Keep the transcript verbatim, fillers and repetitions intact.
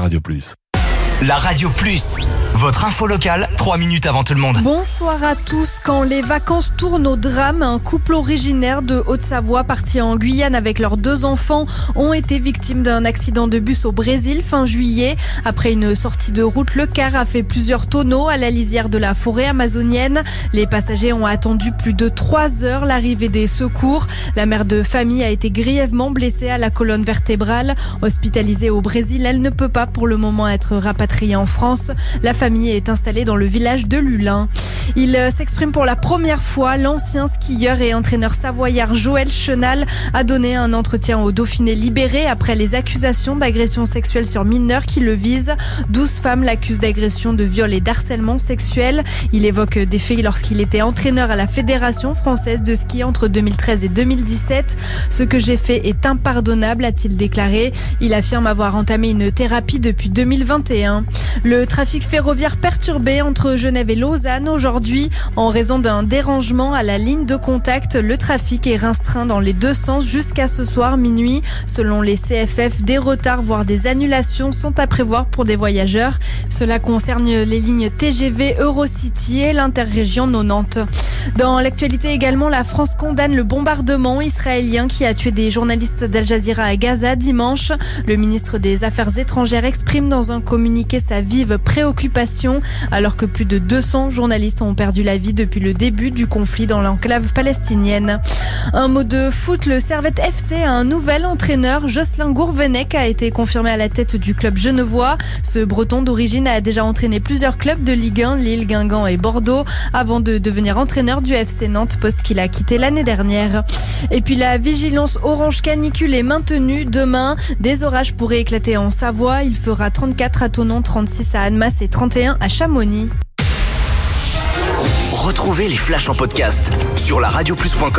Radio Plus. La Radio Plus, votre info locale, trois minutes avant tout le monde. Bonsoir à tous. Quand les vacances tournent au drame, un couple originaire de Haute-Savoie parti en Guyane avec leurs deux enfants ont été victimes d'un accident de bus au Brésil fin juillet. Après une sortie de route, le car a fait plusieurs tonneaux à la lisière de la forêt amazonienne. Les passagers ont attendu plus de trois heures l'arrivée des secours. La mère de famille a été grièvement blessée à la colonne vertébrale. Hospitalisée au Brésil, elle ne peut pas pour le moment être rapatriée en France. La famille est installée dans le village de Lulin. Il s'exprime pour la première fois. L'ancien skieur et entraîneur savoyard Joël Chenal a donné un entretien au Dauphiné Libéré après les accusations d'agression sexuelle sur mineurs qui le visent. douze femmes l'accusent d'agression, de viol et d'harcèlement sexuel. Il évoque des faits lorsqu'il était entraîneur à la Fédération française de ski entre deux mille treize et deux mille dix-sept. Ce que j'ai fait est impardonnable, a-t-il déclaré. Il affirme avoir entamé une thérapie depuis deux mille vingt et un. Le trafic ferroviaire perturbé entre Genève et Lausanne aujourd'hui en raison d'un dérangement à la ligne de contact. Le trafic est restreint dans les deux sens jusqu'à ce soir minuit. Selon les C F F, des retards voire des annulations sont à prévoir pour des voyageurs. Cela concerne les lignes T G V Eurocity et l'interrégion Nantes. Dans l'actualité également, la France condamne le bombardement israélien qui a tué des journalistes d'Al Jazeera à Gaza dimanche. Le ministre des Affaires étrangères exprime dans un communiqué sa vive préoccupation alors que plus de deux cents journalistes ont perdu la vie depuis le début du conflit dans l'enclave palestinienne. Un mot de foot, le Servette F C a un nouvel entraîneur. Jocelyn Gourvenec a été confirmé à la tête du club genevois. Ce breton d'origine a déjà entraîné plusieurs clubs de Ligue un, Lille, Guingamp et Bordeaux, avant de devenir entraîneur du F C Nantes, poste qu'il a quitté l'année dernière. Et puis la vigilance orange canicule est maintenue demain. Des orages pourraient éclater en Savoie. Il fera trente-quatre à Thonon, trente-six à Annemasse et trente et un à Chamonix. Retrouvez les flashs en podcast sur la radio plus point com.